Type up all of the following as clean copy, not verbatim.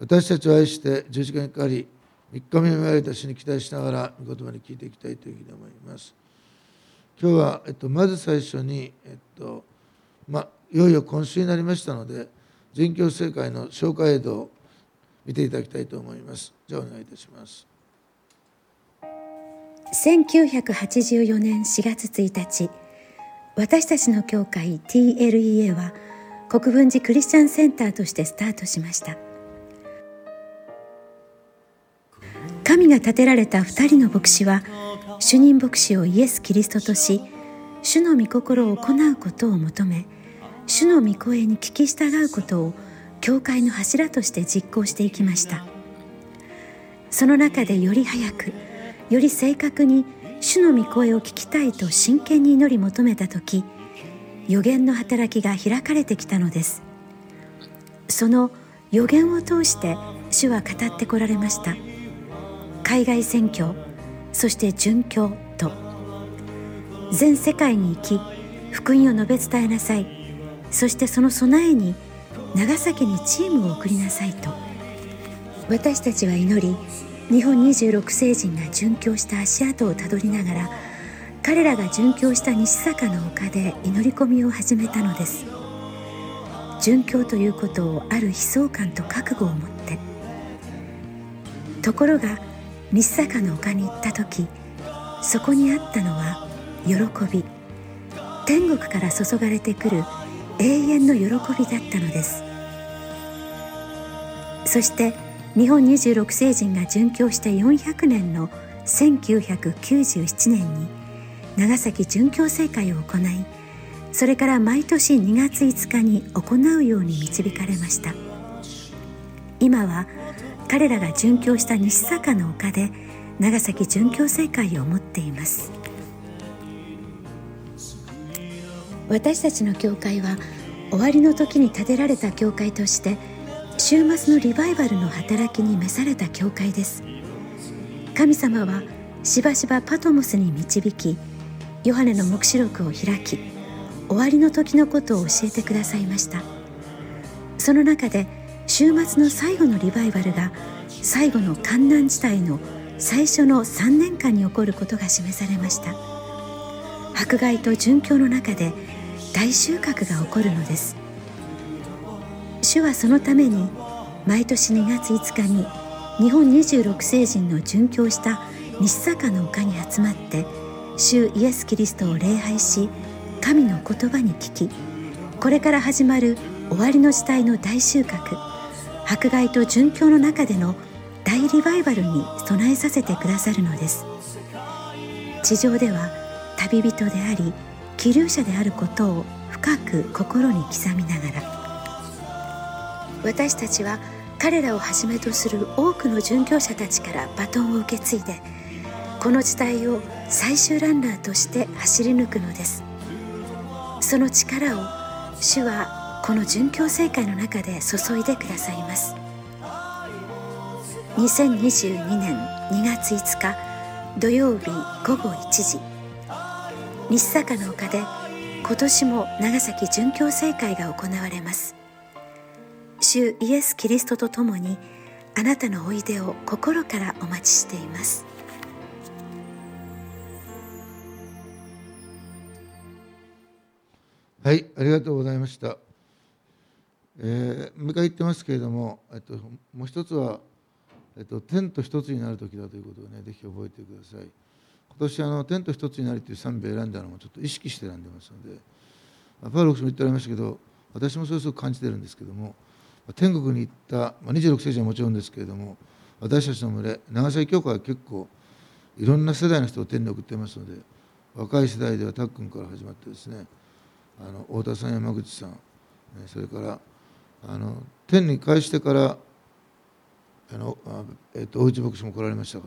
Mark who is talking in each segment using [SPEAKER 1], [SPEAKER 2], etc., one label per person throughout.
[SPEAKER 1] 私たちを愛して十字架にかかり、3日目に生まれた主に期待しながら、御言葉に聞いていきたいというふうに思います。今日は、まず最初に、いよいよ今週になりましたので、全教聖会の紹介映像を見ていただきたいと思います。じゃあお願いいたします。
[SPEAKER 2] 1984年4月1日、私たちの教会 TLEA は国分寺クリスチャンセンターとしてスタートしました。神が立てられた2人の牧師は、主任牧師をイエス・キリストとし、主の御心を行うことを求め、主の御声に聞き従うことを教会の柱として実行していきました。その中でより早く、より正確に主の御声を聞きたいと真剣に祈り求めたとき、預言の働きが開かれてきたのです。その預言を通して主は語ってこられました。海外宣教、そして殉教と、全世界に行き福音を述べ伝えなさい、そしてその備えに長崎にチームを送りなさいと、私たちは祈り、日本26聖人が殉教した足跡をたどりながら、彼らが殉教した西坂の丘で祈り込みを始めたのです。殉教ということをある悲壮感と覚悟を持って。ところが西坂の丘に行った時、そこにあったのは喜び、天国から注がれてくる永遠の喜びだったのです。そして日本26聖人が殉教して400年の1997年に長崎殉教聖会を行い、それから毎年2月5日に行うように導かれました。今は彼らが殉教した西坂の丘で長崎殉教聖会を持っています。私たちの教会は終わりの時に建てられた教会として、週末のリバイバルの働きに召された教会です。神様はしばしばパトモスに導き、ヨハネの黙示録を開き、終わりの時のことを教えてくださいました。その中で週末の最後のリバイバルが、最後の患難地帯の最初の3年間に起こることが示されました。迫害と殉教の中で大収穫が起こるのです。主はそのために毎年2月5日に日本26聖人の殉教した西坂の丘に集まって、主イエス・キリストを礼拝し、神の言葉に聞き、これから始まる終わりの時代の大収穫、迫害と殉教の中での大リバイバルに備えさせてくださるのです。地上では旅人であり希留者であることを深く心に刻みながら、私たちは彼らをはじめとする多くの殉教者たちからバトンを受け継いで、この時代を最終ランナーとして走り抜くのです。その力を主はこの殉教聖会の中で注いでくださいます。2022年2月5日土曜日午後1時、西坂の丘で今年も長崎殉教聖会が行われます。主イエス・キリストと共にあなたのおいでを心からお待ちしています。
[SPEAKER 1] はい、ありがとうございました。もう一回言ってますけれども、もう一つは、天と一つになる時だということをね、ぜひ覚えてください。今年天と一つになるという賛美を選んだのもちょっと意識して選んでますので、パウロ牧師も言っておられましたけど、私もそうすごく感じてるんですけども、天国に行った、26聖人はもちろんですけれども、私たちの群れ、長崎教会は結構いろんな世代の人を天に送っていますので、若い世代ではタックンから始まってですね、太田さん、山口さん、それから天に返してから大内牧師も来られましたから、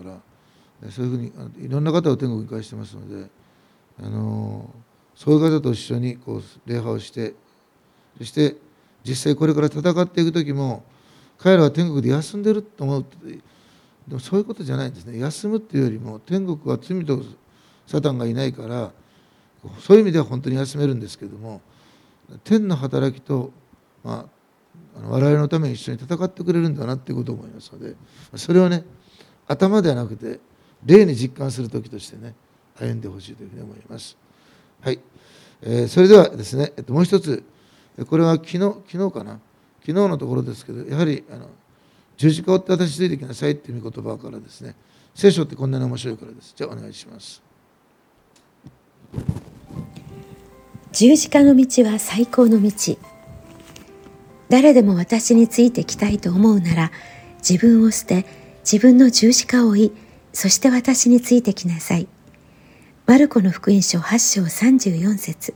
[SPEAKER 1] そういうふうにいろんな方を天国に返してますので、そういう方と一緒にこう礼拝をして、そして実際これから戦っていく時も、彼らは天国で休んでると思う。でもそういうことじゃないんですね。休むっていうよりも、天国は罪とサタンがいないから、そういう意味では本当に休めるんですけども、天の働きと、 我々のために一緒に戦ってくれるんだなっていうことを思いますので、それはね、頭ではなくて霊に実感する時としてね、歩んでほしいというふうに思います。はい、それではですね、もう一つ、これは昨日かな、昨日のところですけど、やはり十字架を追って私についてきなさいっていう御言葉からですね、聖書ってこんなに面白いからです。じゃあお願いします。
[SPEAKER 2] 十字架の道は最高の道。誰でも私についてきたいと思うなら、自分を捨て、自分の十字架を追い、そして私についてきなさい。マルコの福音書8章34節。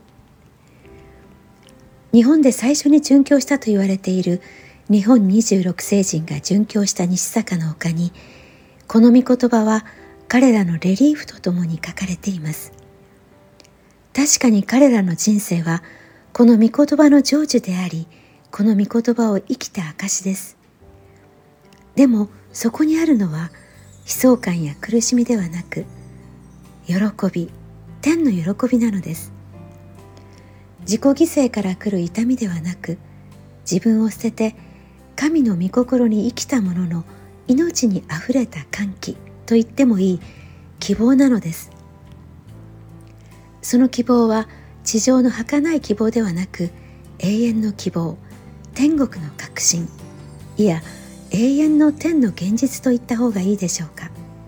[SPEAKER 2] 日本で最初に殉教したと言われている日本26聖人が殉教した西坂の丘に、この御言葉は彼らのレリーフとともに書かれています。確かに彼らの人生はこの御言葉の成就であり、この御言葉を生きた証です。でもそこにあるのは悲壮感や苦しみではなく、喜び、天の喜びなのです。自己犠牲から来る痛みではなく、自分を捨てて神の御心に生きたものの命にあふれた歓喜と言ってもいい希望なのです。その希望は地上の儚い希望ではなく、永遠の希望、天国の確信、いや永遠の天の現実と言った方がいいでしょうか。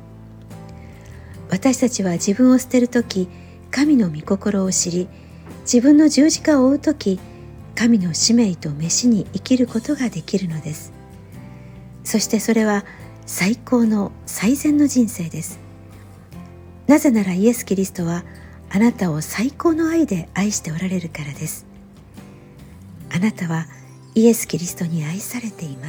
[SPEAKER 2] 私たちは自分を捨てるとき、神の御心を知り、自分の十字架を追うとき、神の使命と召しに生きることができるのです。そしてそれは最高の最善の人生です。なぜならイエス・キリストはあなたを最高の愛で愛しておられるからです。あなたはイエス・キリストに愛されています。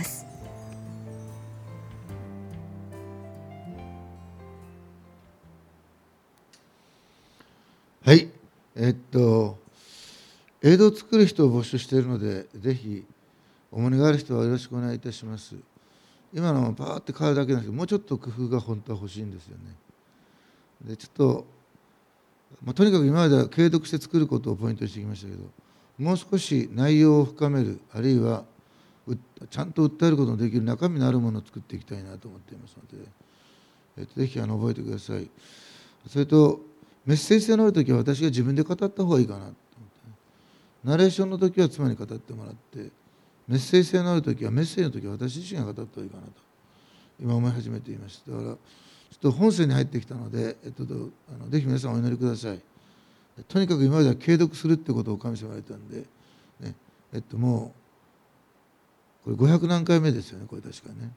[SPEAKER 1] はい、映像を作る人を募集しているので、ぜひ重荷がある人はよろしくお願いいたします。今のパーって変わるだけなんですけど、もうちょっと工夫が本当は欲しいんですよね。でちょっと、とにかく今までは継続して作ることをポイントにしてきましたけど、もう少し内容を深める、あるいはちゃんと訴えることのできる中身のあるものを作っていきたいなと思っていますので、ぜひ覚えてください。それとメッセージ性のあるときは私が自分で語った方がいいかなと思って、ナレーションのときは妻に語ってもらって、メッセージ性のあるときはメッセージのときは私自身が語った方がいいかなと今思い始めていました。だからちょっと本線に入ってきたので、ぜひ皆さんお祈りください。とにかく今までは継続するってことを神様が言われたんで、ね、もうこれ500何回目ですよね、これ確かね。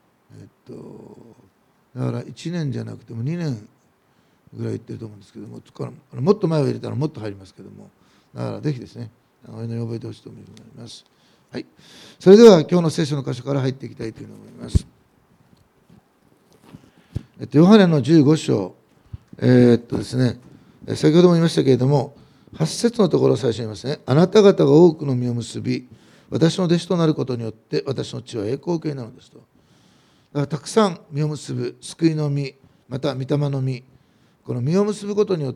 [SPEAKER 1] だから1年じゃなくても2年ぐらい言ってると思うんですけども、もっと前を入れたらもっと入りますけども、だからぜひですね、お祈りを覚えてほしいと思います。はい、それでは今日の聖書の箇所から入っていきたいというふうに思います。ヨハネの15章、ですね、先ほども言いましたけれども、8節のところを最初に言いますね。あなた方が多くの実を結び、私の弟子となることによって私の父は栄光を受けになるのですと。だからたくさん実を結ぶ、救いの実、また御霊の実、この実を結ぶことによって、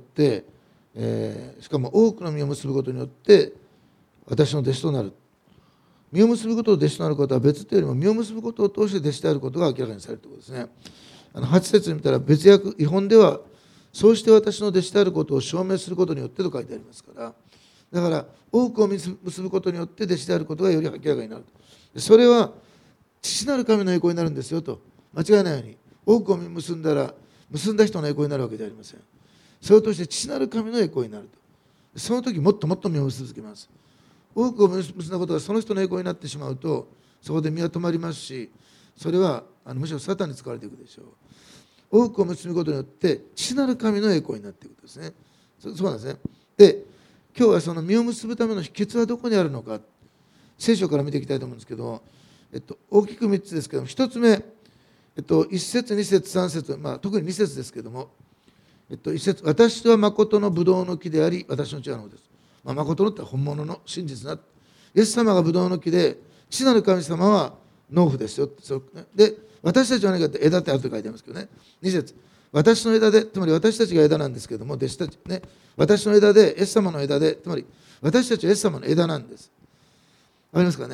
[SPEAKER 1] しかも多くの実を結ぶことによって私の弟子となる。実を結ぶことと弟子となることは別というよりも、実を結ぶことを通して弟子であることが明らかにされるということですね。8節に見たら別訳、異本ではそうして私の弟子であることを証明することによってと書いてありますから、だから多くを結ぶことによって弟子であることがより明らかになる。それは父なる神の栄光になるんですよと。間違いないように、多くを結んだら結んだ人の栄光になるわけではありません。それを通して父なる神の栄光になると。その時もっともっと実を結び続けます。多くを結んだことがその人の栄光になってしまうと、そこで実は止まりますし、それはむしろサタンに使われていくでしょう。多くを結ぶことによって父なる神の栄光になっていくことですね。そうなんですね。で、今日はその実を結ぶための秘訣はどこにあるのか、聖書から見ていきたいと思うんですけど、大きく3つですけども、1つ目、1節2節3節、特に2節ですけども、1節、私は誠のブドウの木であり私の父はのです。誠のって本物の真実な、イエス様がブドウの木で父なる神様は農夫ですよ。で、私たちは何かって枝ってあると書いてありますけどね。2節、私の枝で、つまり私たちが枝なんですけども、弟子たちね、私の枝で、イエス様の枝で、つまり私たちはイエス様の枝なんです。わかりますかね。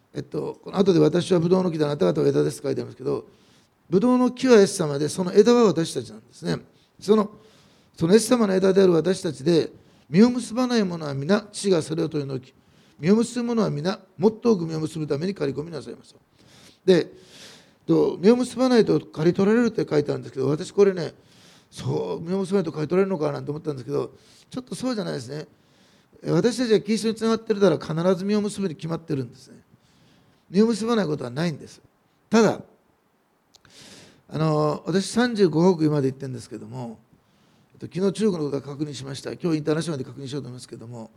[SPEAKER 1] この後で私はブドウの木であなた方は枝ですと書いてありますけど、ブドウの木はイエス様で、その枝は私たちなんですね。そのイエス様の枝である私たちで、実を結ばない者は皆父がそれを取り除き、実を結ぶ者は皆もっと多く実を結ぶために刈り込みなさいますと。で、実を結ばないと刈り取られるって書いてあるんですけど、私これね、そう実を結ばないと刈り取られるのかなと思ったんですけど、ちょっとそうじゃないですね。私たちがキリストにつながってるなら必ず実を結ぶに決まってるんですね。実を結ばないことはないんです。ただ私35カ国まで行ってるんですけども、昨日中国のことは確認しました。今日インターナショナルで確認しようと思いますけども、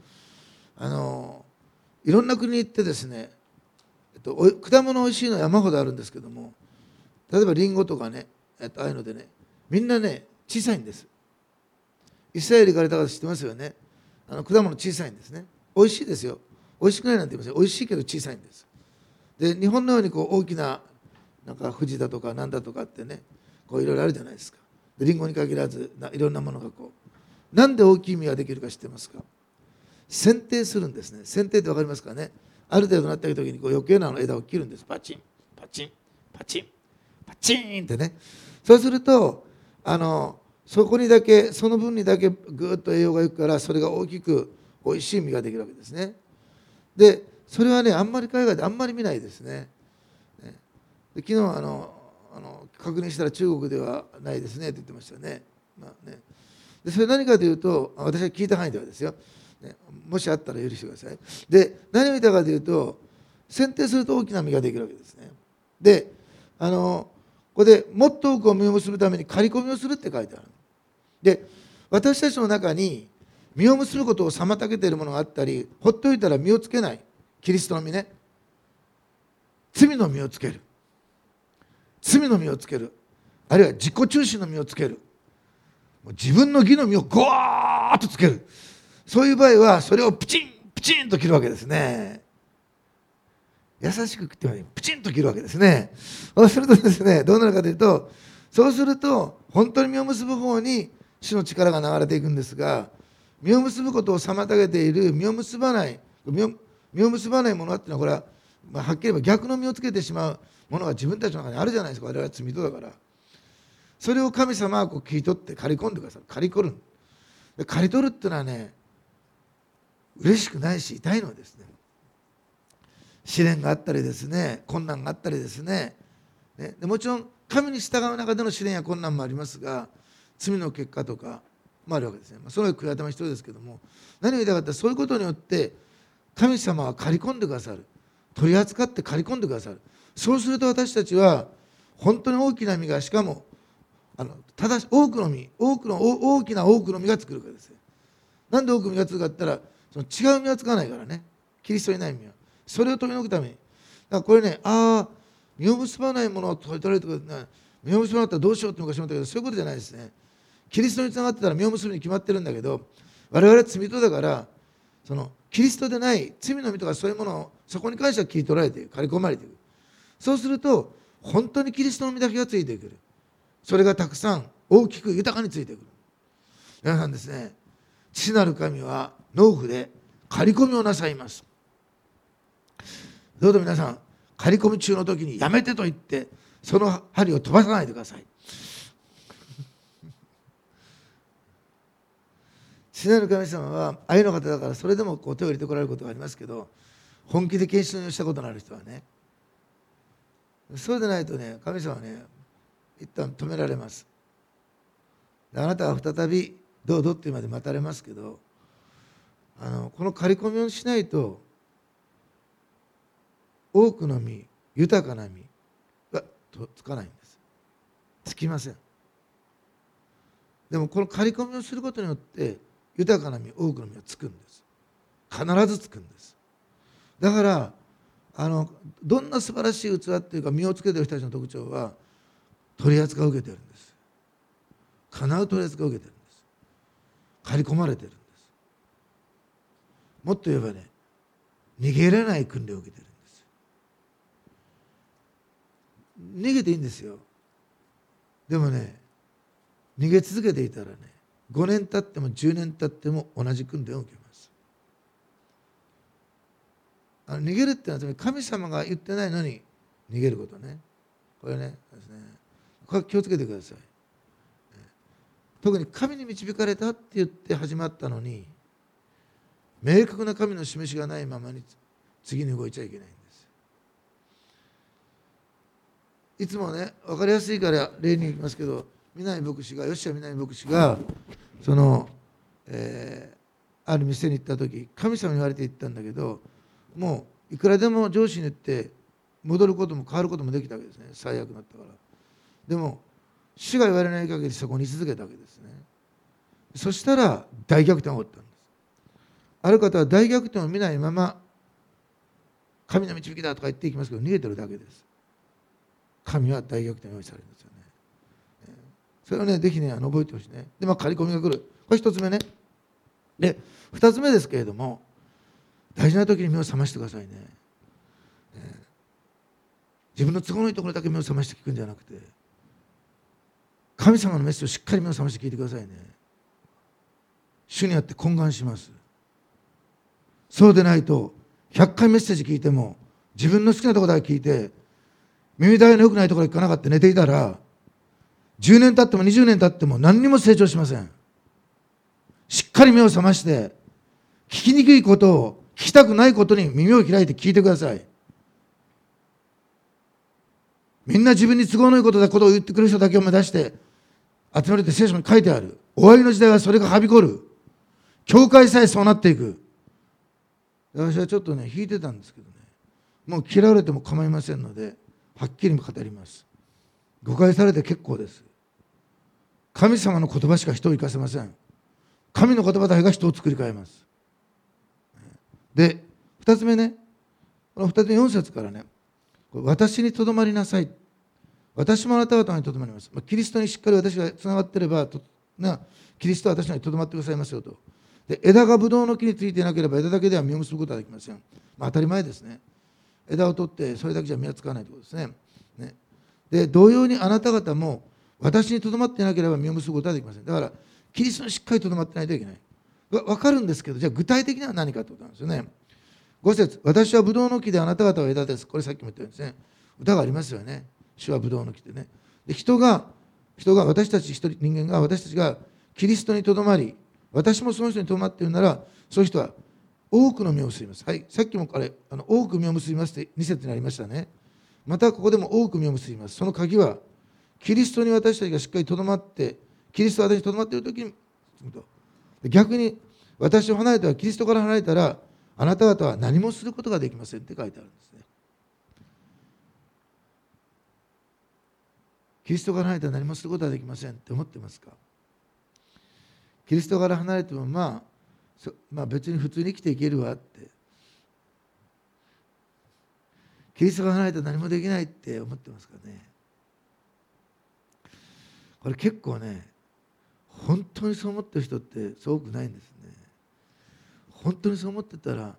[SPEAKER 1] いろんな国に行ってですね、果物おいしいのは山ほどあるんですけども、例えばリンゴとかね、ああいうのでね、みんなね小さいんです。イスラエル行かれた方知ってますよね。果物小さいんですね。おいしいですよ。おいしくないなんて言いません。おいしいけど小さいんです。で、日本のように大きななんか富士だとかなんだとかってね、いろいろあるじゃないですか。でリンゴに限らずいろんなものがなんで大きい実ができるか知ってますか？剪定するんですね。剪定って分かりますかね。ある程度なった時に余計な枝を切るんです。パチンパチンパチンパチンってね。そうするとそこにだけその分にだけぐっと栄養がいくから、それが大きくおいしい実ができるわけですね。でそれはね、あんまり海外であんまり見ないですね。で昨日確認したら中国ではないですねって言ってましたね。でそれ何かというと、私が聞いた範囲ではですよ、もしあったら許してください。で何を言ったかというと、剪定すると大きな実ができるわけですね。でここでもっと多くを実を結ぶために刈り込みをするって書いてある。で私たちの中に実を結ぶことを妨げているものがあったり、ほっといたら実をつけない、キリストの実ね、罪の実をつける、罪の実をつける、あるいは自己中心の実をつける、自分の義の実をゴワーッとつける、そういう場合はそれをプチンプチンと切るわけですね。優しく切ってはプチンと切るわけですね。そうするとですね、どうなるかというと、そうすると本当に実を結ぶ方に主の力が流れていくんですが、実を結ぶことを妨げている実を結ばないものっていうのは、これははっきり言えば逆の実をつけてしまうものが自分たちの中にあるじゃないですか。我々は罪人だから。それを神様は切り取って刈り込んでくださる。刈り取る。で刈り取るっていうのはね、嬉しくないし痛いのですね。試練があったりですね、困難があったりですね。でもちろん神に従う中での試練や困難もありますが、罪の結果とかもあるわけですね。それは悔い改め必要ですけども、何を言いたかったら、そういうことによって神様は刈り込んでくださる。取り扱って刈り込んでくださる。そうすると私たちは本当に大きな実が、しかもただし多くの実、大きな実が作るからですね。なんで多くの実が作るかって言ったら、その違う実はつかないからね。キリストにない実は。それを取り除くために。だからこれね、実を結ばないものを取り取れるとか、実を結ばなかったらどうしようって昔思ったけど、そういうことじゃないですね。キリストにつながってたら実を結ぶに決まってるんだけど、我々は罪人だから、キリストでない罪の実とかそういうものをそこに関しては切り取られていく、刈り込まれていく。そうすると本当にキリストの実だけがついてくる。それがたくさん大きく豊かについてくる。皆さんですね、父なる神は農夫で刈り込みをなさいます。どうぞ皆さん、刈り込み中の時にやめてと言ってその針を飛ばさないでください。父なる神様は愛の方だから、それでも手を入れてこられることがありますけど、本気で献身をしたことのある人はね、そうでないとね、神様はね、一旦止められます。あなたは再びどうぞっていうまで待たれますけど、この刈り込みをしないと多くの実、豊かな実がつかないんです。つきません。でもこの刈り込みをすることによって豊かな実、多くの実がつくんです。必ずつくんです。だからどんな素晴らしい器っていうか実をつけている人たちの特徴は、取り扱いを受けているんです。必ず取り扱いを受けているんです。刈り込まれているんです。もっと言えばね、逃げられない訓練を受けているんです。逃げていいんですよ。でもね、逃げ続けていたらね、5年経っても10年経っても同じ訓練を受けます。 逃げるっていうのは神様が言ってないのに逃げることね。これねですね。これ気をつけてください。特に神に導かれたって言って始まったのに、明確な神の示しがないままに次に動いちゃいけないんです。いつもね、分かりやすいから例に言いますけど、南牧師が、ヨシア南牧師がその、ある店に行った時、神様に言われて行ったんだけど、もういくらでも上司に言って戻ることも変わることもできたわけですね。最悪になったから。でも主が言われない限りそこに居続けたわけですね。そしたら大逆転が起こったんです。ある方は大逆転を見ないまま神の導きだとか言っていきますけど、逃げてるだけです。神は大逆転を用意されるんですよね。それをね、ぜひね、覚えてほしいね。で、刈り込みが来る。これ一つ目ね。で、二つ目ですけれども、大事な時に目を覚ましてくださいね。自分の都合のいいところだけ目を覚まして聞くんじゃなくて、神様のメッセージをしっかり目を覚まして聞いてくださいね。主にあって懇願します。そうでないと、100回メッセージ聞いても、自分の好きなところだけ聞いて、耳障りの良くないところに行かなかった寝ていたら、10年経っても20年経っても何にも成長しません。しっかり目を覚まして、聞きにくいことを、聞きたくないことに耳を開いて聞いてください。みんな自分に都合のいいことを言ってくる人だけを目指して集めるって聖書に書いてある。終わりの時代はそれがはびこる。教会さえそうなっていく。私はちょっとね、引いてたんですけどね、もう嫌われても構いませんので、はっきり語ります。誤解されて結構です。神様の言葉しか人を生かせません。神の言葉だけが人を作り変えます。で、2つ目ね、この2つ目4節からね、私にとどまりなさい。私もあなた方にとどまります。キリストにしっかり私がつながっていれば、キリストは私にとどまってくださいますよと。で、枝がブドウの木についていなければ枝だけでは実を結ぶことはできません。当たり前ですね。枝を取ってそれだけじゃ実はつかないということですね。で、同様にあなた方も私にとどまっていなければ実を結ぶことはできません。だから、キリストにしっかりとどまってないといけない。分かるんですけど、じゃあ具体的には何かということなんですよね。5節、私はブドウの木であなた方は枝です。これさっきも言ったようにですね、歌がありますよね。主はブドウの木でね。で、人が私たち人間が私たちがキリストにとどまり、私もその人にとどまっているなら、そういう人は多くの実を結びます。はい、さっきも多く実を結びますって2節にありましたね。またここでも多く実を結びます。その鍵は、キリストに私たちがしっかりとどまって、キリストが私にとどまっているときに、逆に私を離れたら、キリストから離れたら、あなた方は何もすることができませんって書いてあるんですね。キリストから離れたら何もすることはできませんって思ってますか？キリストから離れても別に普通に生きていけるわって。キリストから離れたら何もできないって思ってますかね。これ結構ね、本当にそう思ってる人ってそう多くないんですね。本当にそう思ってたら、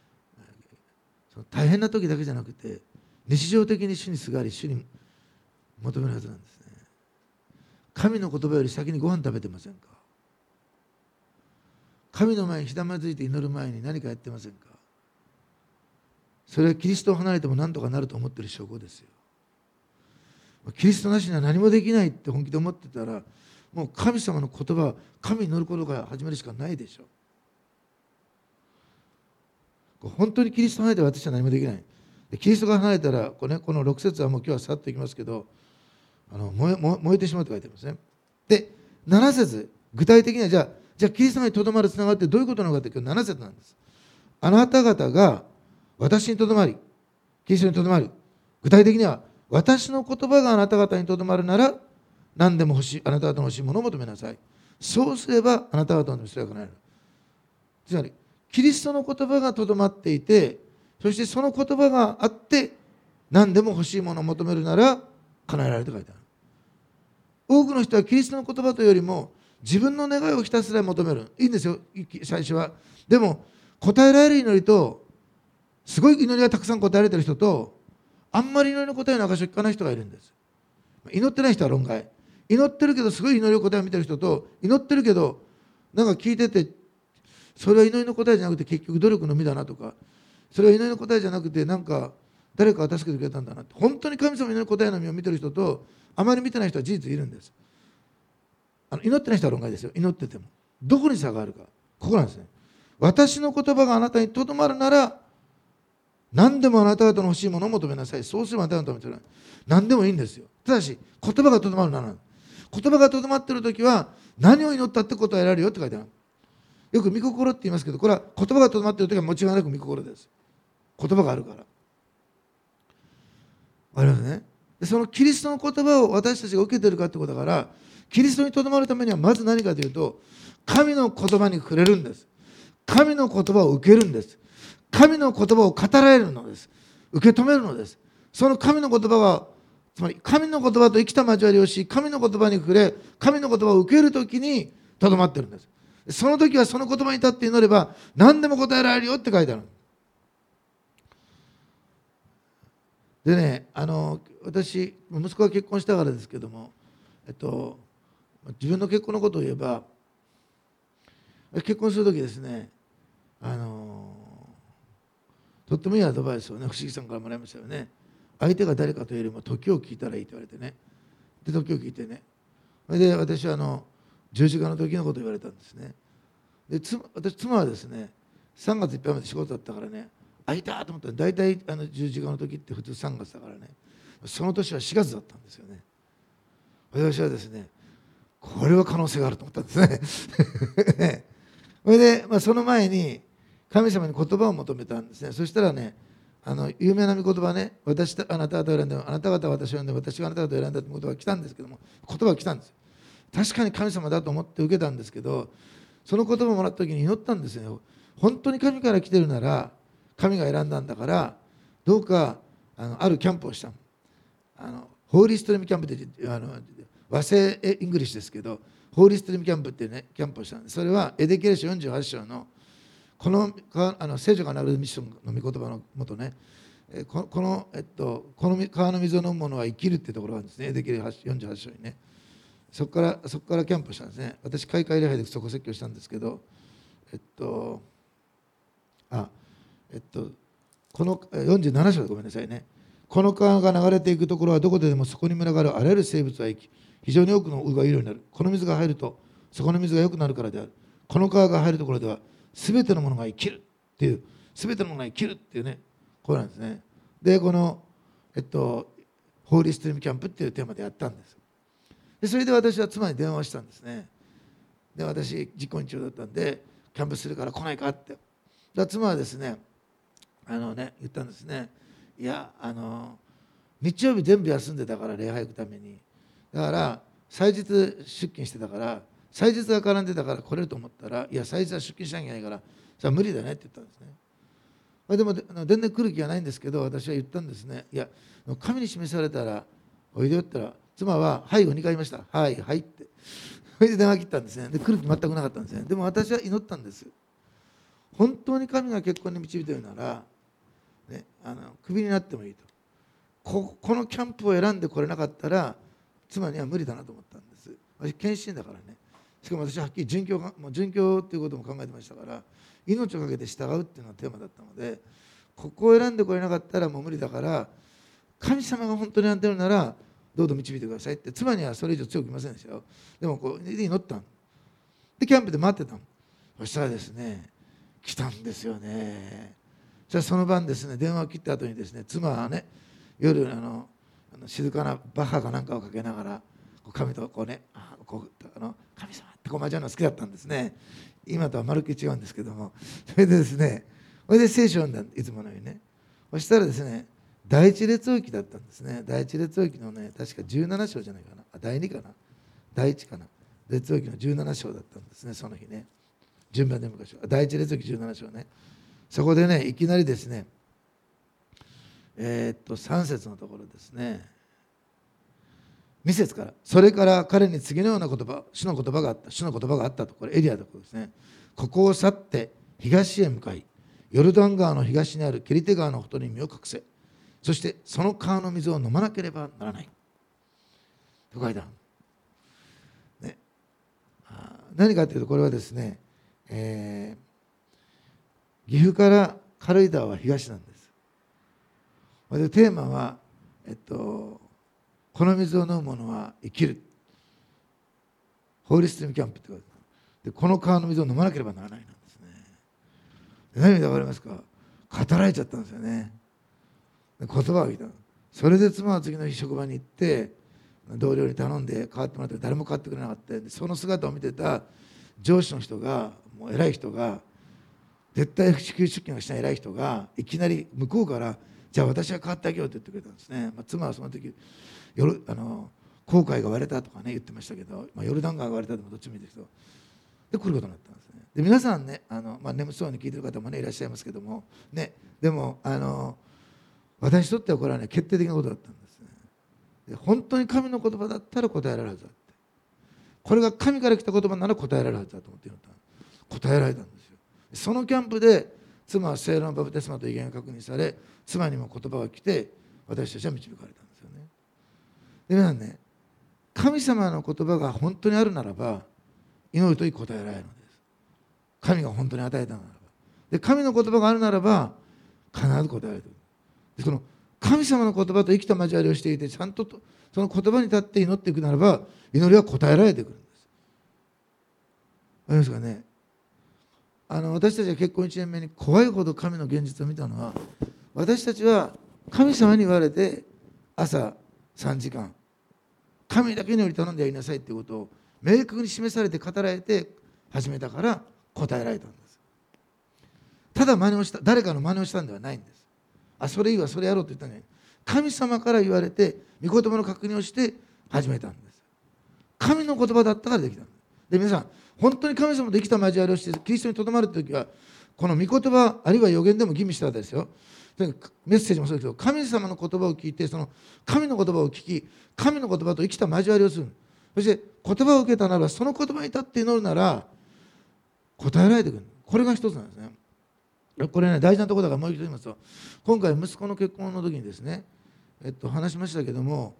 [SPEAKER 1] 大変な時だけじゃなくて、日常的に主にすがり、主に求めるはずなんですね。神の言葉より先にご飯食べてませんか？神の前にひざまずいて祈る前に何かやってませんか？それはキリストを離れても何とかなると思っている証拠ですよ。キリストなしには何もできないって本気で思ってたら、もう神様の言葉、神に乗ることが始めるしかないでしょう。本当にキリストを離れて私は何もできない。でキリストが離れたら、この6節はもう今日はさっといきますけど、燃えてしまうと書いてありますね。で、7節、具体的にはじゃあキリストにとどまるつながってどういうことなのかって今日7節なんです。あなた方が私にとどまり、キリストにとどまる。具体的には、私の言葉があなた方にとどまるなら、何でもあなた方の欲しいものを求めなさい。そうすればあなた方の必要が叶える。つまり、キリストの言葉がとどまっていて、そしてその言葉があって、何でも欲しいものを求めるなら、叶えられると書いてある。多くの人はキリストの言葉というよりも、自分の願いをひたすら求める。いいんですよ、最初は。でも、答えられる祈りと、すごい祈りがたくさん答えられている人と、あんまり祈りの答えの証を聞かない人がいるんです。祈ってない人は論外。祈ってるけどすごい祈りの答えを見てる人と、祈ってるけどなんか聞いてて、それは祈りの答えじゃなくて結局努力の実だなとか、 それは祈りの答えじゃなくて、なんか誰かが助けてくれたんだなって。本当に神様の祈りの答えの実を見てる人と、あまり見てない人は事実いるんです。祈ってない人は論外ですよ。祈っててもどこに差があるか、ここなんですね。私の言葉があなたにとどまるなら、何でもあなた方の欲しいものを求めなさい。そうすればあなた方のために何でもいいんですよ。ただし言葉がとどまるなら、言葉がとどまっているときは何を祈ったって答えられるよって書いてある。よく御心って言いますけど、これは言葉がとどまっているときは間違いなく御心です。言葉があるから。わかりますね。でそのキリストの言葉を私たちが受けているかってことだから、キリストにとどまるためにはまず何かというと、神の言葉に触れるんです。神の言葉を受けるんです。神の言葉を語られるのです。受け止めるのです。その神の言葉が、つまり神の言葉と生きた交わりをし、神の言葉に触れ、神の言葉を受けるときにとどまっているんです。その時はその言葉に立って祈れば何でも答えられるよって書いてある。でね、私、息子が結婚したからですけども、自分の結婚のことを言えば、結婚するときですね、とってもいいアドバイスをね、不思議さんからもらいましたよね。相手が誰かというよりも時を聞いたらいいと言われてね。で、時を聞いてね。それで私は十字架の時のことを言われたんですね。で、私、妻はですね、3月いっぱいまで仕事だったからね、会いたいと思ったら、大体十字架の時って普通3月だからね、その年は4月だったんですよね。私はですね、これは可能性があると思ったんですね。それで、その前に神様に言葉を求めたんですね。そしたらね、有名な御言葉ね、あなた方を選んで、あなた方は私を選んで、私があなた方を選んだという言葉が来たんですけども、言葉が来たんです。確かに神様だと思って受けたんですけど、その言葉をもらった時に祈ったんですよ。本当に神から来てるなら、神が選んだんだから、どうかあるキャンプをした。ホーリーストリームキャンプって和製イングリッシュですけど、ホーリーストリームキャンプってね、キャンプをしたんです。それはエゼキエル書48章のこの聖書が流れるミッションの御言葉のもとね、この川の水を飲む者は生きるっていうところがあるんですね。エゼキエル48章にね。そこからキャンプをしたんですね。私、開会礼拝でそこ説教したんですけど、この47章でごめんなさいね。この川が流れていくところはどこでもそこに群がるあらゆる生物は生き、非常に多くの魚がいるようになる。この水が入るとそこの水が良くなるからである。この川が入るところでは全てのものが生きるっていう、全てのものが生きるっていうね、これなんですね。で、この、ホーリーストリームキャンプっていうテーマでやったんです。でそれで私は妻に電話したんですね。で、私実行委員長だったんで、キャンプするから来ないかって。妻はですね、言ったんですね。いや、日曜日全部休んでたから、礼拝行くために。だから祭日出勤してたから、祭日が絡んでたから来れると思ったら、いや祭日は出勤しなきゃいけないからそれは無理だねって言ったんですね。でも全然来る気はないんですけど、私は言ったんですね。いや、神に示されたらおいでよって言ったら、妻は「はい」を2回言いました。「はいはい」って。それで電話切ったんですね。で来る気全くなかったんですね。でも私は祈ったんです。本当に神が結婚に導いているなら、ね、クビになってもいいと。このキャンプを選んでこれなかったら妻には無理だなと思ったんです。私献身だからね。しかも私ははっきり殉教っていうことも考えてましたから、命をかけて従うっていうのがテーマだったので、ここを選んでこれなかったらもう無理だから、神様が本当にやってるならどうぞ導いてくださいって。妻にはそれ以上強く言いませんでしたよ。でも祈ったんで、キャンプで待ってたん。そしたらですね、来たんですよね。じゃあその晩ですね、電話を切った後にですね、妻はね、夜静かなバッハかなんかをかけながら神と神様って交わるの好きだったんですね。今とはまるっきり違うんですけども、それでですね、それで聖書を読んだ、いつものようにね。そしたらですね、第一列王記だったんですね。第一列王記のね、確か17章じゃないかな、第2かな、第1かな、列王記の17章だったんですね、その日ね。順番で昔は第一列王記17章ね。そこでね、いきなりですね、3節のところですね、2節から、それから彼に次のような言葉、主の言葉があった、と、これエリアのことですね。ここを去って東へ向かい、ヨルダン川の東にあるケリテ川のほとりに身を隠せ、そしてその川の水を飲まなければならないと書いてある、ね、何かというと、これはですね、岐阜から軽井沢は東なんです。でテーマは、この水を飲む者は生きる、ホーリーストリームキャンプって書いてある。でこの川の水を飲まなければならないなんですね。何で分かりますか？語られちゃったんですよね。で言葉を聞いた。それで妻は次の日職場に行って同僚に頼んで代わってもらって、誰も代わってくれなかった。でその姿を見てた上司の人が、もう偉い人が、絶対不支給出勤がしない偉い人がいきなり向こうから「じゃあ私が代わってあげよう」って言ってくれたんですね。妻はその時航海が割れたとかね言ってましたけど、ヨルダン川が割れたでもどっちもいいですけど、で来ることになったんですね。で皆さんね、眠そうに聞いてる方もねいらっしゃいますけどもね、でも私にとってはこれはね決定的なことだったんですね。で本当に神の言葉だったら答えられるはずだって、これが神から来た言葉なら答えられるはずだと思って答えられたんですよ。そのキャンプで妻は聖霊のバプテスマと威厳が確認され、妻にも言葉が来て私たちは導かれたんですよね。で皆さんね、神様の言葉が本当にあるならば祈ると答えられるのです。神が本当に与えたならば。で神の言葉があるならば必ず答えられる。でその神様の言葉と生きた交わりをしていて、ちゃんとその言葉に立って祈っていくならば祈りは答えられてくるんです。わかりますかね。私たちが結婚1年目に怖いほど神の現実を見たのは、私たちは神様に言われて朝3時間神だけにより頼んでやりなさいということを明確に示されて語られて始めたから答えられたんです。ただ真似をした、誰かの真似をしたんではないんです。それいいわ、それやろうと言ったんじゃない。神様から言われて御言葉の確認をして始めたんです。神の言葉だったからできたんです。で皆さん、本当に神様と生きた交わりをしてキリストにとどまるときは、この御言葉あるいは予言でも吟味したわけですよ。メッセージもそうですけど、神様の言葉を聞いて、その神の言葉を聞き、神の言葉と生きた交わりをする。そして言葉を受けたなら、その言葉に立って祈るなら答えられてくる。これが一つなんですね。これね、大事なところだからもう一度言いますと、今回息子の結婚の時にですね、話しましたけども、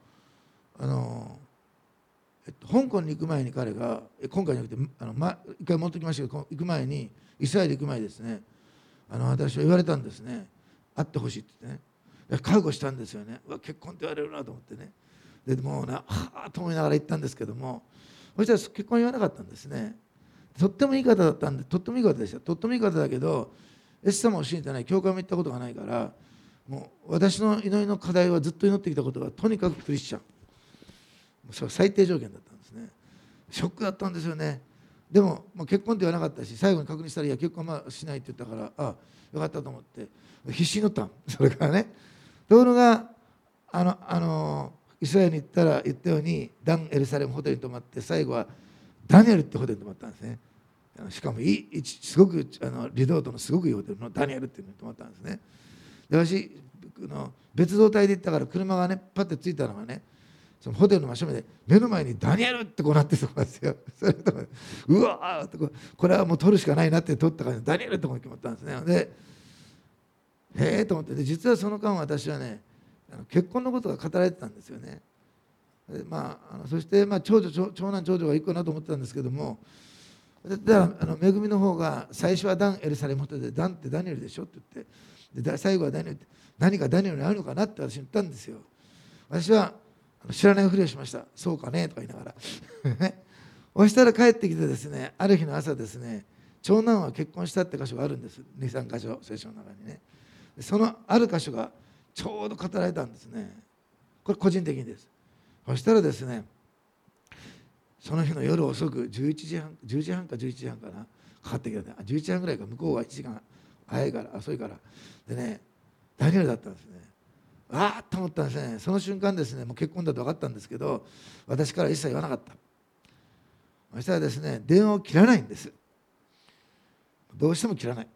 [SPEAKER 1] 香港に行く前に彼が、今回じゃなくて一回持ってきましたけど、行く前に、イスラエル行く前にですね、私は言われたんですね。会ってほしいって言ってね。覚悟したんですよね。結婚って言われるなと思ってね。でもうはあと思いながら行ったんですけども、そしたら結婚言わなかったんですね。とってもいい方だったんで、とってもいい方でした。とってもいい方だけど、イエス様を信じてない、教会も行ったことがないから、もう私の祈りの課題はずっと祈ってきたことが、とにかくクリスチャン。それ最低条件だったんですね。ショックだったんですよね。でも、結婚って言わなかったし、最後に確認したら、いや結婚はしないって言ったから、よかったと思って必死に乗ったん。それからね、ところがイスラエルに行ったら言ったようにダン・エルサレムホテルに泊まって、最後はダニエルってホテルに泊まったんですね。しかもすごくリゾートのすごくいいホテルのダニエルっていうのに泊まったんですね。で私別動隊で行ったから、車がねパッて着いたのがね、そのホテルの真正面で目の前にダニエルってこうなってそうなんですよ。それとうわーってこれはもう撮るしかないなって撮ったからダニエルってこう決まったんですね。でへえと思って、で実はその間私はね結婚のことが語られてたんですよね。でそして長男長女がいいかなと思ってたんですけども、だから恵みの方が最初はダン・エルサレムホテルで、ダンってダニエルでしょって言って、で最後はダニエルって、何かダニエルにあるのかなって私に言ったんですよ。私は知らないふりをしました。そうかねとか言いながらそしたら帰ってきてですね、ある日の朝ですね、長男は結婚したって箇所があるんです。 2,3 箇所聖書の中にね。そのある箇所がちょうど語られたんですね。これ個人的にです。そしたらですね、その日の夜遅く10時半か11時半かな、かかってきたね。11時半ぐらいか、向こうは1時間早いから遅いからでね、ダニエルだったんですね。ああと思ったんですね。その瞬間ですね、もう結婚だと分かったんですけど、私から一切言わなかった。そしたらですね、電話を切らないんです。どうしても切らない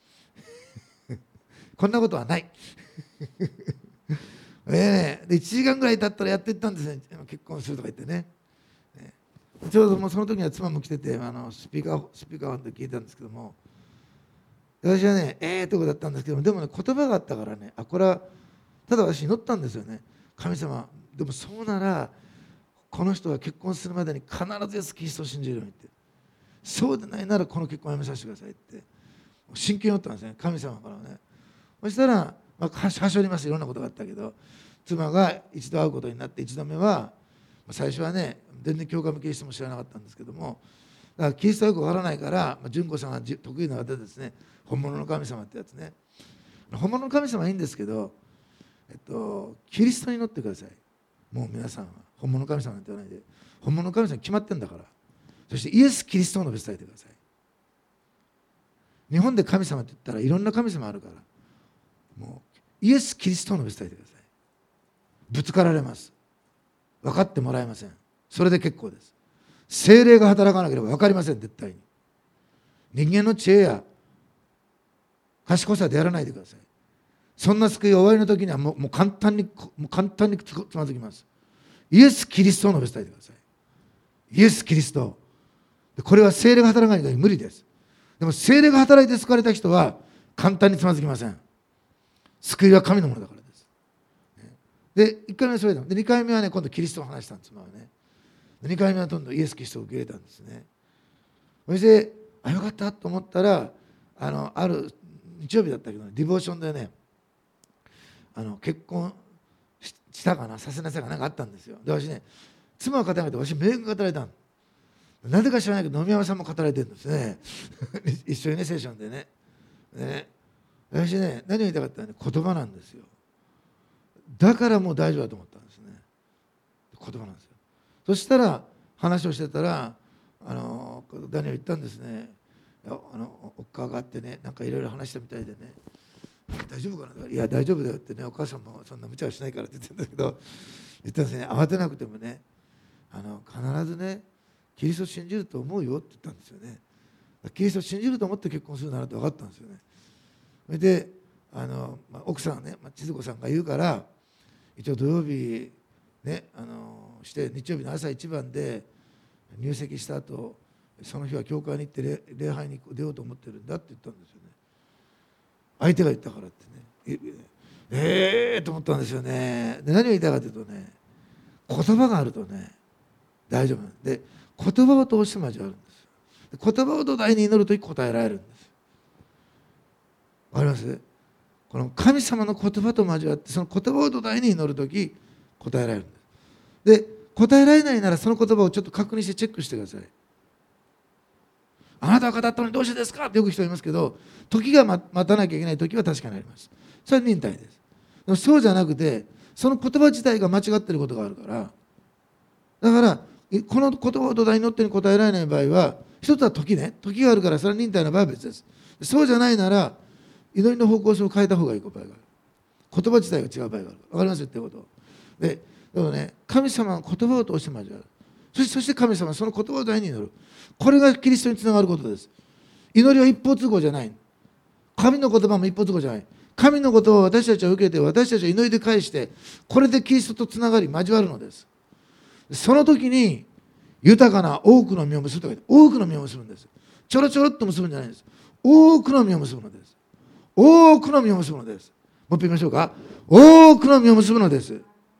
[SPEAKER 1] こんなことはないで1時間ぐらい経ったらやっていったんですね。結婚するとか言ってね。ちょうどもうその時には妻も来てて、スピーカーフォンで聞いたんですけども、私はねということだったんですけども、でもね言葉があったからね、これはただ私祈ったんですよね。神様、でもそうならこの人が結婚するまでに必ずイエスキリストを信じるようにって、そうでないならこの結婚をやめさせてくださいって真剣に祈ったんですね、神様からね。 そしたら、はしょります。いろんなことがあったけど、妻が一度会うことになって、一度目は最初はね、全然教会もキリストも知らなかったんですけども、だからキリストはよくわからないから、純子さんが得意な技ですね、本物の神様ってやつね。本物の神様はいいんですけど、キリストに乗ってください。もう皆さんは本物の神様なんて言わないで、本物の神様に決まってんだから。そしてイエス・キリストを述べ伝えてください。日本で神様って言ったらいろんな神様あるから、もうイエス・キリストを述べ伝えてください。ぶつかられます。分かってもらえません。それで結構です。聖霊が働かなければ分かりません。絶対に人間の知恵や賢さでやらないでください。そんな救いが終わりの時にはもう簡単につまずきます。イエス・キリストを述べ伝えてください。イエス・キリスト。これは聖霊が働かない限り無理です。でも聖霊が働いて救われた人は簡単につまずきません。救いは神のものだからです。で、1回目はそれだ。で、2回目はね、今度キリストを話したんです。2回目はどんどんイエス・キリストを受け入れたんですね。そして、よかったと思ったら、ある日曜日だったけど、ディボーションでね、結婚したかな、させなさいかなんかあったんですよ。で、私ね、妻を語られて、私、名言が語られたの。なぜか知らないけど、野見山さんも語られてるんですね。一緒にね、セッションでね。私ね、何を言いたかったらね、言葉なんですよ。だからもう大丈夫だと思ったんですね。言葉なんですよ。そしたら、話をしてたら、ダニエル言ったんですね。おっかがあってね、なんかいろいろ話したみたいでね、大丈夫かな、いや、大丈夫だよってね、お母さんもそんな無茶はしないからって言ってるんだけど、言ったんですね、慌てなくてもね、必ずね、キリストを信じると思うよって言ったんですよね。キリストを信じると思って結婚するならって分かったんですよね。それで奥さんね、千鶴子さんが言うから、一応土曜日ね、して日曜日の朝一番で入籍した後、その日は教会に行って礼拝に出ようと思ってるんだって言ったんですよね。相手が言ったからってね、と思ったんですよね。で、何を言いたいかというとね、言葉があるとね、大丈夫なんで、言葉を通して交わるんです。言葉を土台に祈るとき答えられるんです。わかります？この神様の言葉と交わって、その言葉を土台に祈るとき答えられるんです。で、答えられないならその言葉をちょっと確認してチェックしてください。あなたが語ったのにどうしてですかってよく人いますけど、時が待たなきゃいけない時は確かにあります。それは忍耐です。でもそうじゃなくて、その言葉自体が間違っていることがあるから、だからこの言葉を土台に乗ってに答えられない場合は、一つは時ね、時があるから、それは忍耐の場合は別です。そうじゃないなら、祈りの方向性を変えた方がいい場合がある。言葉自体が違う場合がある。わかりますよってこと。でもね、神様の言葉を通して交わる。そして神様はその言葉を土台に祈る。これがキリストにつながることです。祈りは一方通行じゃない。神の言葉も一方通行じゃない。神の言葉を私たちは受けて、私たちは祈りで返して、これでキリストとつながり交わるのです。その時に豊かな多くの実を結ぶとか、多くの実を結ぶんです。ちょろちょろっと結ぶんじゃないんです。多くの実を結ぶのです。多くの実を結ぶのです。もう一回言いましょうか。多くの実を結ぶのです。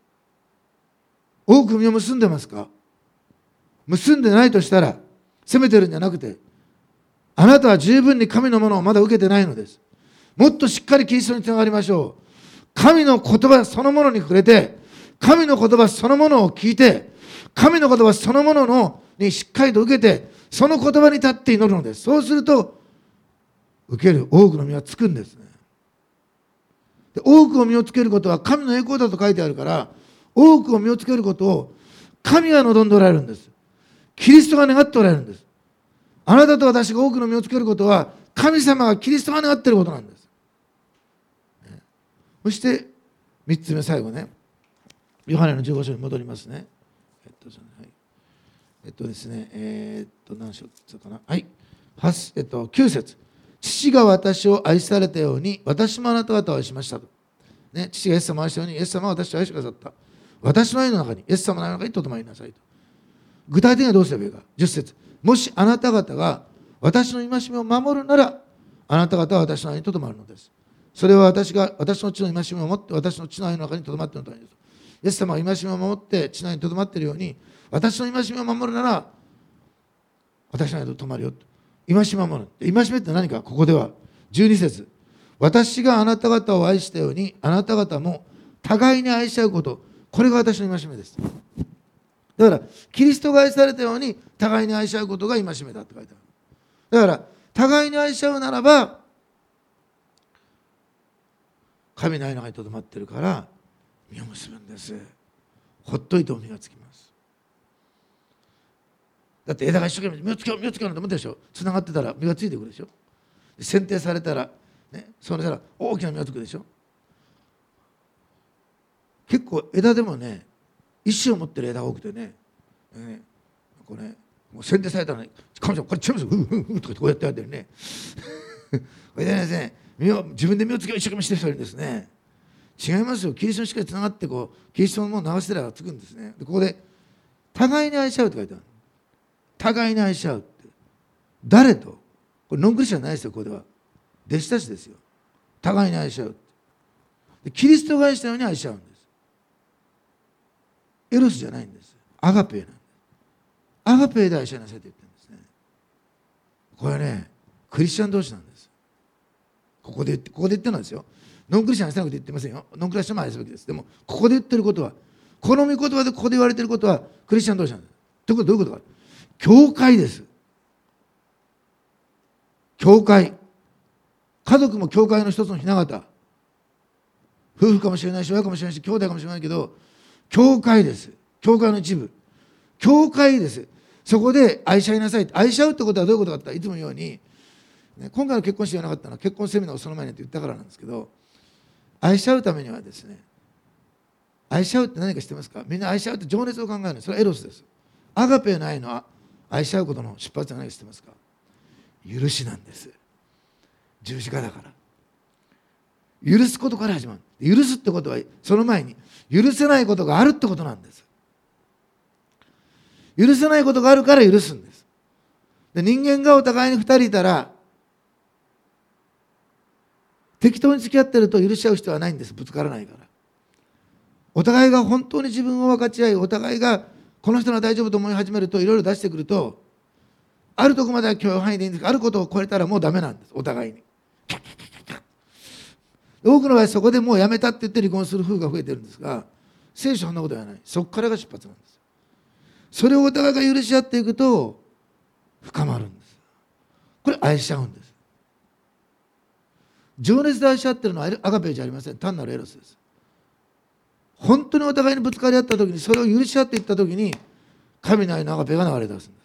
[SPEAKER 1] 多く実を結んでますか？結んでないとしたら、責めてるんじゃなくて、あなたは十分に神のものをまだ受けてないのです。もっとしっかりキリストにつながりましょう。神の言葉そのものに触れて、神の言葉そのものを聞いて、神の言葉そのものにしっかりと受けて、その言葉に立って祈るのです。そうすると、受ける多くの実はつくんですね。で、多くの実をつけることは神の栄光だと書いてあるから、多くの実をつけることを神が望んでおられるんです。キリストが願っておられるんです。あなたと私が多くの実をつけることは、神様がキリストが願っていることなんです。そして、3つ目、最後ね。ヨハネの15章に戻りますね。ですね、何章かな。はい。9節。父が私を愛されたように、私もあなた方を愛しましたと。ね、父がイエス様を愛したように、イエス様は私を愛してくださった。私の愛の中に、イエス様の愛の中にとどまりなさいと。具体的にはどうすればいいか。10節。もしあなた方が私の戒めを守るなら、あなた方は私の愛にとどまるのです。それは私が私の血の戒めを守って、私の血の愛の中にとどまっているのです。イエス様が戒めを守って血の愛にとどまっているように、私の戒めを守るなら、私の愛ととどまるよと。戒めを守る。戒めって何か、ここでは12節。 私があなた方を愛したようにあなた方も互いに愛し合うこと、これが私の戒めです。だからキリストが愛されたように互いに愛し合うことが戒めだって書いてある。だから互いに愛し合うならば神の愛の中にとどまってるから実を結ぶんです。ほっといても実がつきます。だって枝が一生懸命実をつけよう実をつけようと思ってるでしょ。つながってたら実がついてくるでしょ。剪定されたらね、それなら大きな実がつくでしょ。結構枝でもね、意志を持ってる枝が多くてね、これね、もう剪定されたらね、神様これ違うんですよ、とかこうやってやってるね。これでですね、自分で実をつけよう一生懸命してる人いるんですね。違いますよ。キリストにしっかりつながってキリストのものを流してたらつくんですね。でここで互いに愛し合うって書いてある。互いに愛し合うって誰と、これノンクリスチャンじゃないですよ。ここでは弟子たちですよ。互いに愛し合う。でキリストが愛したように愛し合うんです。エロスじゃないんです。アガペーなんです。アガペーで愛し合いなさいと言ってるんですね。これはね、クリスチャン同士なんです。ここで言ってるんですよ。ノンクリスチャン愛さなくて言ってませんよ。ノンクリスチャンも愛すべきです。でもここで言ってることは、この御言葉でここで言われていることはクリスチャン同士なんです。ということはどういうことか。教会です。教会。家族も教会の一つのひな形。夫婦かもしれないし親かもしれないし兄弟かもしれないけど、教会です。教会の一部。教会です。そこで愛し合いなさい。愛し合うってことはどういうことかっていつも言うように、今回の結婚式がなかったのは結婚セミナーをその前にって言ったからなんですけど、愛し合うためにはですね、愛し合うって何か知ってますか。みんな愛し合うって情熱を考えるの。それはエロスです。アガペの愛の愛し合うことの出発は何か知ってますか。許しなんです。十字架だから許すことから始まる。許すってことはその前に許せないことがあるってことなんです。許せないことがあるから許すんです。で人間がお互いに2人いたら適当に付き合ってると許し合う必要はないんです。ぶつからないから。お互いが本当に自分を分かち合い、お互いがこの人は大丈夫と思い始めるといろいろ出してくると、あるとこまでは許容範囲でいいんですが、あることを超えたらもうダメなんです。お互いに多くの場合そこでもうやめたって言って離婚する夫婦が増えてるんですが、聖書はそんなことはない。そこからが出発なんです。それをお互いが許し合っていくと深まるんです。これ愛しちゃうんです。情熱で愛し合ってるのはアガペじゃありません。単なるエロスです。本当にお互いにぶつかり合った時に、それを許し合っていった時に神の愛のアガペが流れ出すんです。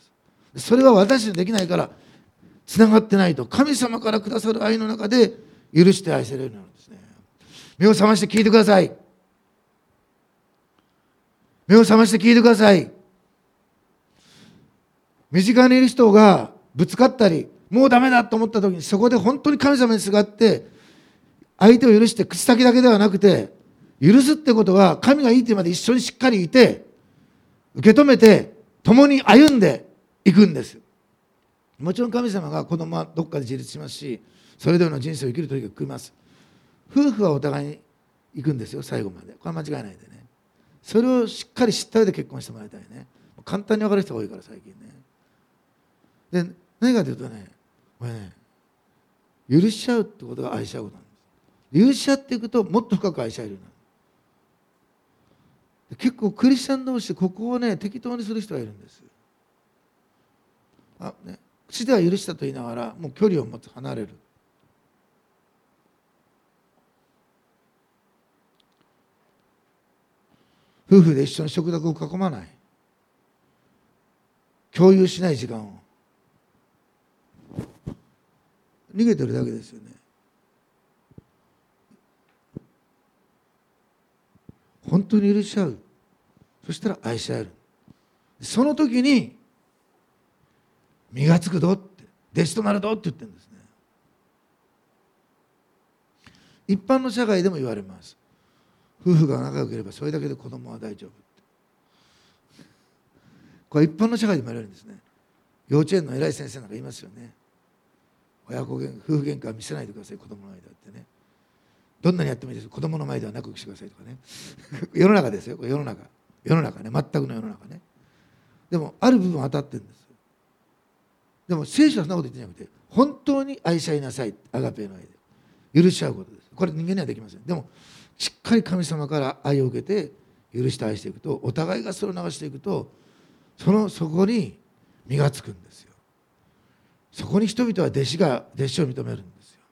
[SPEAKER 1] それは私にできないからつながってないと、神様からくださる愛の中で許して愛せるようになるんですね。目を覚まして聞いてください。目を覚まして聞いてください。身近にいる人がぶつかったりもうダメだと思った時に、そこで本当に神様にすがって相手を許して、口先だけではなくて許すってことは、神がいいってまで一緒にしっかりいて受け止めて共に歩んでいくんです。もちろん神様が子供はどっかで自立しますし、それぞれの人生を生きる時が来ます。夫婦はお互いに行くんですよ、最後まで。これは間違いないでね。それをしっかり知った上で結婚してもらいたいね。簡単に分かる人が多いから最近ね。で何かというとね、これね、許しちゃうってことが愛し合うことなんです。許しちゃっていくともっと深く愛し合えるようになる。結構クリスチャン同士でここをね適当にする人がいるんです。口では許したと言いながらもう距離を持つ、離れる。夫婦で一緒に食卓を囲まない、共有しない時間を逃げてるだけですよね。本当に許し合う。そしたら愛し合える。その時に実がつくぞって、弟子となるぞって言ってるんですね。一般の社会でも言われます。夫婦が仲良ければそれだけで子供は大丈夫って。これ一般の社会でも言われるんですね。幼稚園の偉い先生なんか言いますよね。夫婦喧嘩は見せないでください、子供の前でってね。どんなにやってもいいです。子供の前では仲良くしてくださいとかね。世の中ですよ、これ世の中ね、全くの世の中ね。でもある部分当たってるんです。でも聖書はそんなこと言ってなくて、本当に愛し合いなさい、アガペの愛で許し合うことです。これ人間にはできません。でもしっかり神様から愛を受けて許して愛していくと、お互いがそれを流していくと、そこに実がつくんですよ。そこに人々は弟子を認めるんですよ。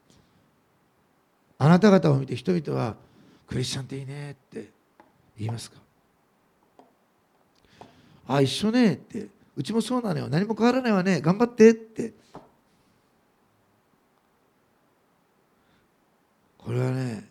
[SPEAKER 1] あなた方を見て人々はクリスチャンっていいねって言いますか？あ、一緒ねって、うちもそうなのよ、何も変わらないわね、頑張ってって。これはね、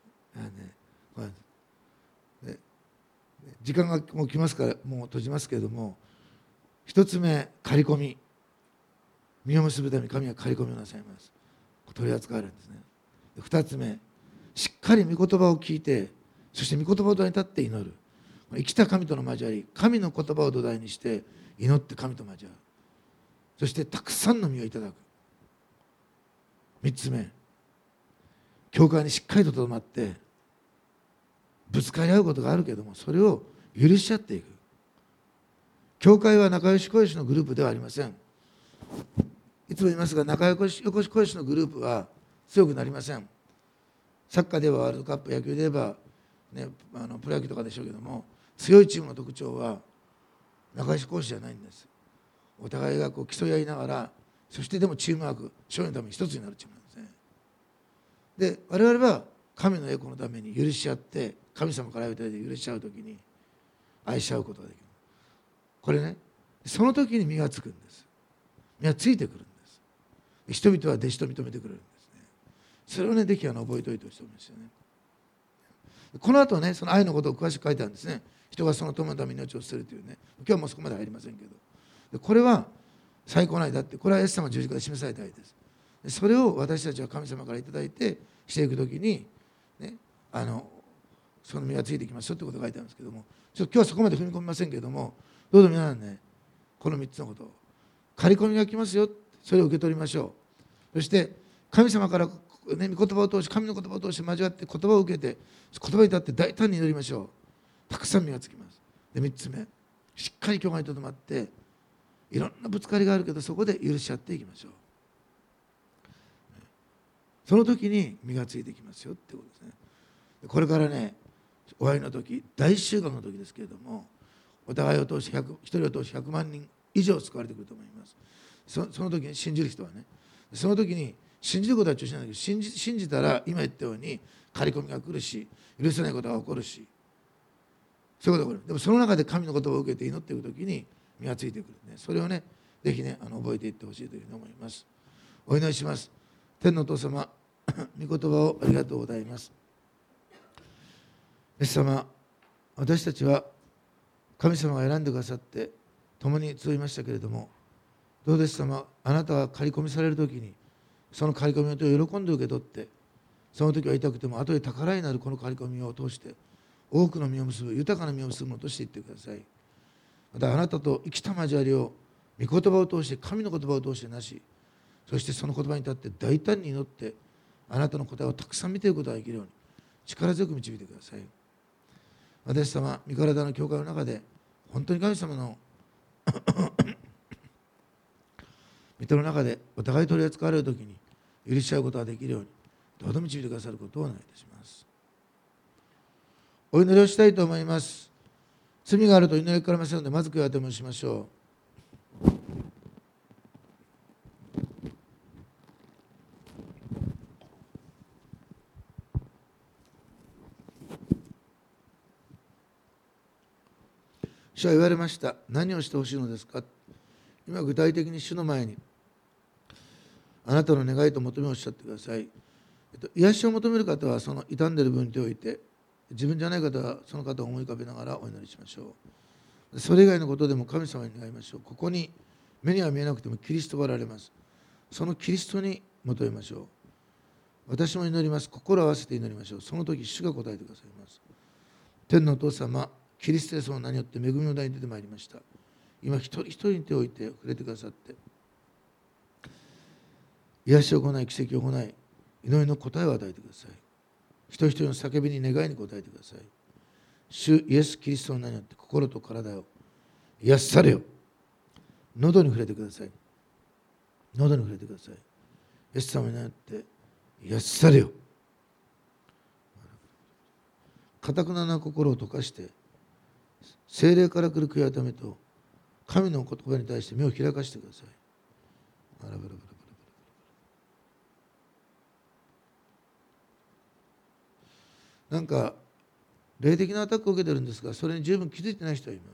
[SPEAKER 1] 時間がもう来ますからもう閉じますけれども、一つ目、刈り込み。実を結ぶために神は刈り込みをなさいます。取り扱われるんですね。二つ目、しっかり御言葉を聞いて、そして御言葉を土台に立って祈る。生きた神との交わり、神の言葉を土台にして祈って神と交わる。そしてたくさんの実をいただく。三つ目、教会にしっかりととどまってぶつかり合うことがあるけれども、それを許し合っていく。教会は仲良し恋しのグループではありません。いつも言いますが、仲良し恋しのグループは強くなりません。サッカーではワールドカップ、野球で言えば、ね、プロ野球とかでしょうけども、強いチームの特徴は仲良し恋しじゃないんです。お互いが競い合いながら、そしてでもチームワーク、勝利のために一つになるチームなんですね。で、我々は神の栄光のために許し合って、神様から愛をいただいて許し合うときに愛し合うことができる。これね、その時に実がつくんです。実がついてくるんです。人々は弟子と認めてくれるんですね。それをね、ぜひ覚えておいてほしいと思いますよね。この後ね、その愛のことを詳しく書いてあるんですね。人がその友のために命を捨てるというね。今日はもうそこまで入りませんけど。でこれは最高の愛だって、これはイエス様の十字架で示された愛です。でそれを私たちは神様からいただいてしていくときに、ね、その実がついてきますよということが書いてあるんですけども、今日はそこまで踏み込みませんけれども、どうぞ皆さんね、この3つのことを、刈り込みが来ますよ、それを受け取りましょう。そして神様から、ね、御言葉を通し、神の言葉を通して交わって言葉を受けて、言葉に立って大胆に祈りましょう。たくさん実がつきます。で3つ目、しっかり教会にとどまって、いろんなぶつかりがあるけど、そこで許し合っていきましょう。その時に実がついてきますよってことですね。これからね、終わりの時、大収穫の時ですけれども、お互いを通して1人を通して100万人以上救われてくると思います。その時に信じる人はね、その時に信じることは中心なんだけど、信じたら今言ったように刈り込みが来るし、許せないことが起こるし、そういうことが起こる。でもその中で神の言葉を受けて祈っていく時に実がついてくる、ね、それをね、ぜひね、覚えていってほしいというふうに思います。お祈りします。天のお父様、御言葉をありがとうございます。イエス様、私たちは神様が選んでくださって共に集いましたけれども、どうです様、あなたが刈り込みされるときに、その刈り込みを喜んで受け取って、その時は痛くても後で宝になるこの刈り込みを通して多くの実を結ぶ、豊かな実を結ぶものとしていってください。またあなたと生きた交わりを御言葉を通して、神の言葉を通してなし、そしてその言葉に立って大胆に祈ってあなたの答えをたくさん見ていくことができるように力強く導いてください。私様、御体の教会の中で本当に神様の御手の中でお互い取り扱われるときに許し合うことができるようにどうぞ導いてくださることをお願いいたします。お祈りをしたいと思います。罪があると祈りからませんので、まず悔い改めをしましょう。主は言われました。何をしてほしいのですか。今具体的に主の前にあなたの願いと求めをおっしゃってください。癒しを求める方はその傷んでいる分において、自分じゃない方はその方を思い浮かべながらお祈りしましょう。それ以外のことでも神様に願いましょう。ここに目には見えなくてもキリストがおられます。そのキリストに求めましょう。私も祈ります。心を合わせて祈りましょう。その時主が答えてくださいます。天のお父様、キリストイエスの名によって恵みの台に出てまいりました。今一人一人に手を置いて触れてくださって、癒しを行い、奇跡を行い、祈りの答えを与えてください。一人一人の叫びに願いに応えてください。主イエス・キリストの名によって心と体を癒されよ。喉に触れてください。喉に触れてください。イエス様によって癒されよ。堅くなな心を溶かして、聖霊から来る悔い改めと神の言葉に対して目を開かせてください。なんか霊的なアタックを受けてるんですが、それに十分気づいてない人がいます。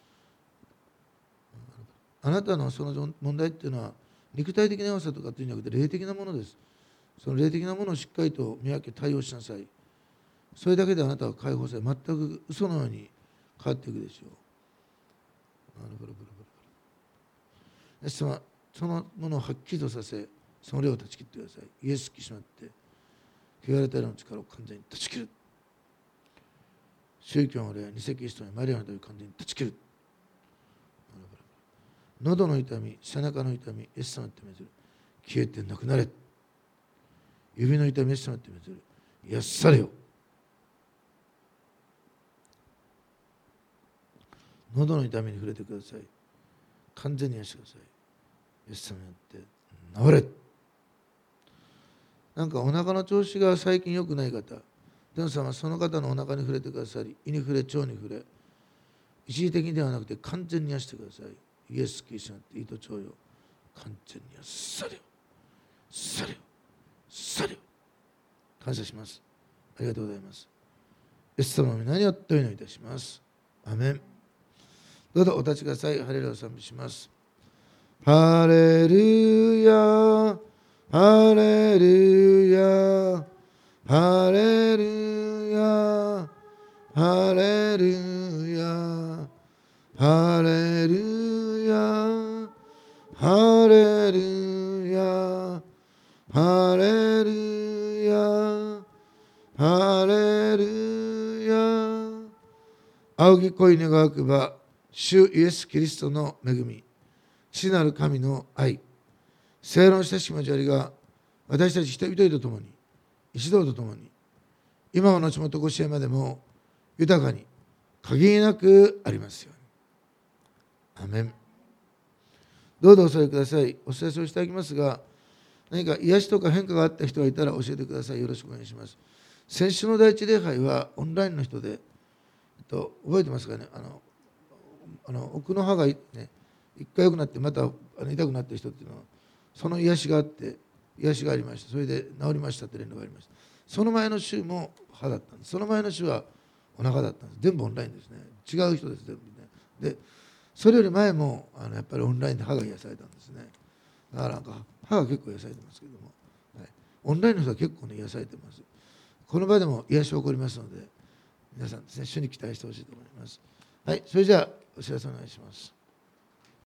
[SPEAKER 1] あなたのその問題っていうのは肉体的な弱さとかっていうんじゃなくて霊的なものです。その霊的なものをしっかりと見分け対応しなさい。それだけであなたは解放され、全く嘘のように変わっていくでしょう。イエス様、そのものをはっきりとさせ、その霊を断ち切ってください。イエス・キリストによって汚れた霊の力を完全に断ち切る。宗教の霊、偽キリストにマリアの霊を完全に断ち切る。喉の痛み、背中の痛み、イエス様によって命ずる。消えてなくなれ。指の痛み、イエス様によって命ずる。癒されよ。喉の痛みに触れてください。完全に癒してください。イエス様によって治れ。なんかお腹の調子が最近良くない方、天の様はその方のお腹に触れてくださり、胃に触れ、腸に触れ、一時的ではなくて完全に癒してください。イエス・キリストによって胃と腸よ、完全に癒されよ。されよ。されよ。感謝します。ありがとうございます。イエス様の皆によってお祈りいたします。アメン。どうぞお立ちください。ハレルヤを賛美します。ハレルヤ、ハレルヤ、ハレルヤ、ハレルヤ、ハレルヤ、ハレルヤ、ハレルヤ、ハレルヤ。仰ぎ恋願わくば、主イエス・キリストの恵み、父なる神の愛、聖霊の親しき交わりが私たち人々と共に、一同と共に、今も後もとこしえまでも豊かに限りなくありますように。アメン。どうぞお座りください。お知らせをしていただきますが、何か癒しとか変化があった人がいたら教えてください。よろしくお願いします。先週の第一礼拝はオンラインの人で、覚えてますかね、奥の歯が、ね、一回良くなってまた痛くなってる人っていうのはその癒しがあって癒しがありました。それで治りましたって連絡がありました。その前の週も歯だったんです。その前の週はお腹だったんです。全部オンラインですね。違う人です全部ね。でそれより前もやっぱりオンラインで歯が癒されたんですね。だからなんか歯が結構癒されてますけども、はい、オンラインの人は結構ね癒されてます。この場でも癒し起こりますので皆さんですね、主に期待してほしいと思います。はい、それじゃあお知らせお願いします。